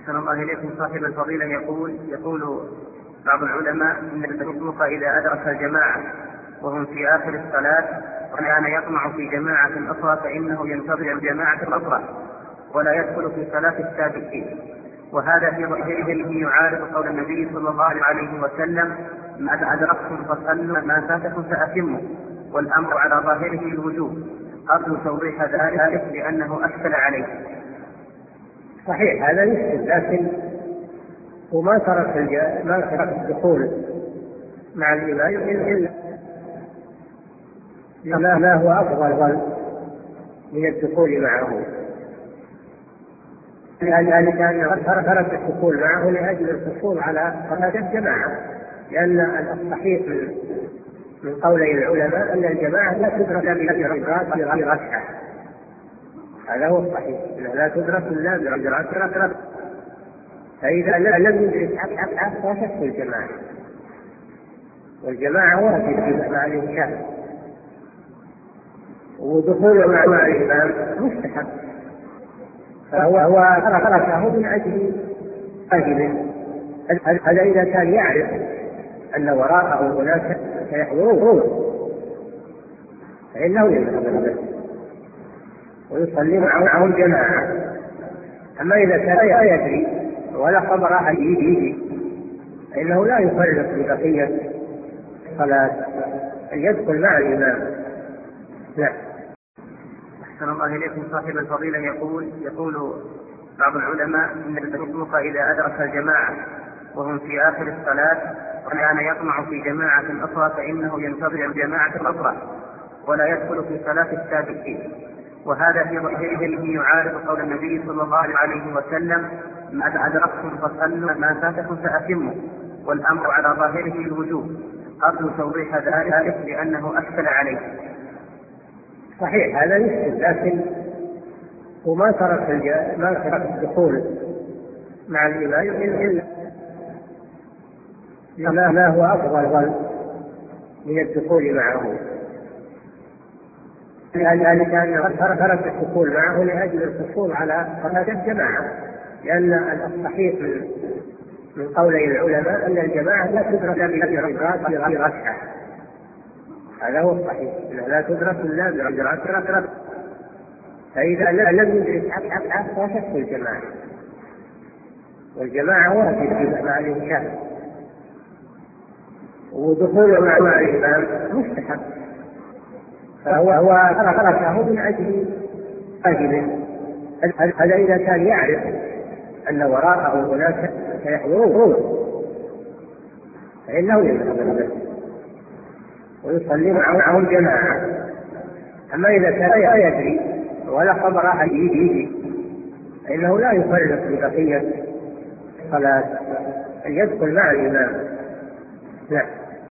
أحسن الله إليكم. صاحب الفضيلة يقول بعض العلماء إن المسبوق إذا أدرك الجماعة وهم في آخر الصلاة وكان يطمع في جماعة أخرى فإنه ينتظر الجماعة الأخرى ولا يدخل في صلاة السابقين، وهذا في ظاهره يعارض قول النبي صلى الله عليه وسلم: ما أدركتم فصلوا ما فاتكم فأتموا، والأمر على ظاهره الوجوب. أرجو توضيح ذلك لأنه أشكل عليه. صحيح هذا يشكل، لكن وما ترك الدخول مع الإمام إلا ما هو أفضل من الدخول معه، لذلك أنه ترك الدخول معه لأجل الحصول على صلاة الجماعة، لأن الصحيح من قولي العلماء أن الجماعة لا تدرك إلا بركعة. هذا هو الصحيح، لا تدرك إلا بركعة، فإذا لم يدرك ركعة فاتته الجماعة، والجماعة واجب مع الإنسان، ودخوله مع الإمام مستحب، فهو تركه من أجل واجب. هذا إذا كان يعرف أن وراءه أناس سيحضرون فإنه يذهب ويصلي معهم جماعة. أما إذا كان لا يدري ولا خبر أحد يجي فإنه لا يفرق ببقية الصلاة، أن يدخل مع الإمام. لا. أحسن الله إليكم. صاحب الفضيلة يقول بعض العلماء إن المسبوق إذا أدرك الجماعة وهم في آخر الصلاة وكان يطمع في جماعة أخرى فإنه ينتظر الجماعة الأخرى ولا يدخل في صلاة السابقين، وهذا في ظاهره يعارض قول النبي صلى الله عليه وسلم: ما أدركتم فصلوا ما فاتكم فأتموا، والأمر على ظاهره الوجوب. أرجو توضيح ذلك لأنه أشكل عليه. صحيح هذا يشكل، لكن وما ترك الدخول مع الإمام إلا ما هو أفضل من الدخول معه، لذلك أنه ترك الدخول معه لأجل الحصول على صلاة الجماعة، لأن الصحيح من قولي العلماء أن الجماعة لا تدرك إلا بركعة. هذا هو الصحيح، لا تدرك إلا بركعة، فإذا لم يدرك ركعة فاتته الجماعة، والجماعة واجب مع الإنسان، ودخوله مع الإمام مستحب، فهو تركه من أجل واجب. هذا إذا كان يعرف أن وراءه أناس سيحضرون فإنه يذهب ويصلي معهم جماعة. أما إذا كان لا يدري ولا خبر أحد يجي فإنه لا يفرق ببقية الصلاة، أن يدخل مع الإمام. لا.